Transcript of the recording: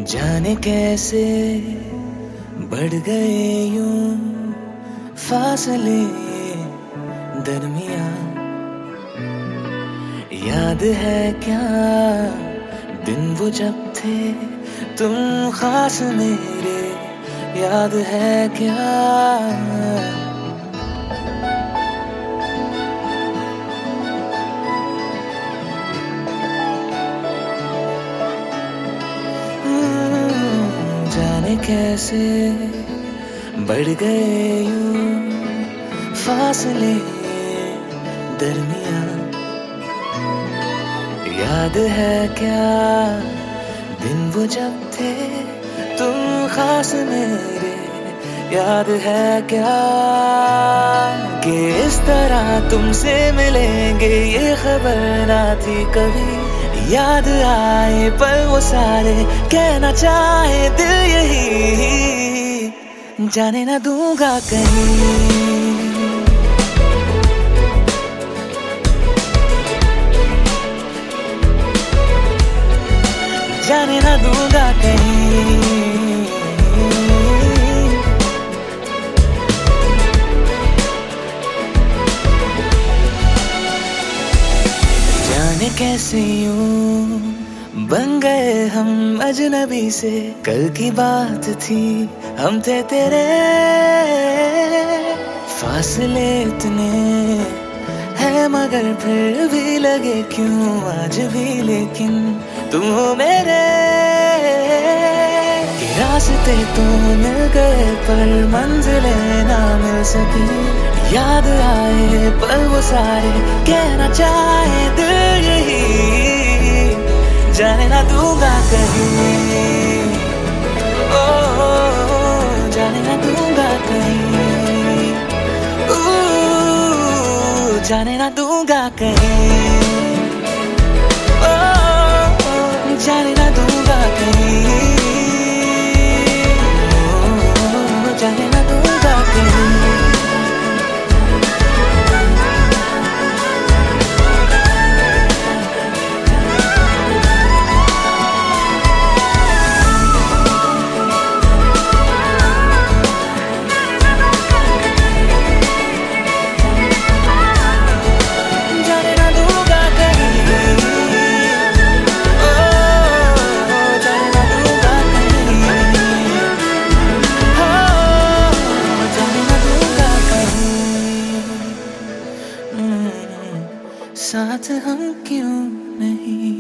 जाने कैसे बढ़ गए यूं फासले दरमियां। याद है क्या दिन वो जब थे तुम खास मेरे, याद है क्या? जाने कैसे बढ़ गए यूं फासले दरमियां। याद है क्या दिन वो जब थे तुम खास मेरे, याद है क्या? कि इस तरह तुमसे मिलेंगे ये खबर ना थी कभी। याद आए पर वो सारे कहना चाहे दिल यही, जाने ना दूंगा कहीं। जाने ना दूंगा कहीं। जाने कैसे यूं बन गए हम अजनबी से। कल की बात थी हम थे तेरे, फासले इतने हैं मगर फिर भी लगे क्यों आज भी। लेकिन तुम हो मेरे कि रास्ते तो मिल गए पर मंजिलें ना मिल सकी। याद आए पर वो सारे कहना चाहे दिल यही, जाने ना दूंगा कहीं। ओ जाने ना दूंगा कहीं। जाने ना दूंगा कहीं। ओ जाने ना दूंगा कहीं। जाने ना दूंगा कहीं। साथ हम क्यों नहीं?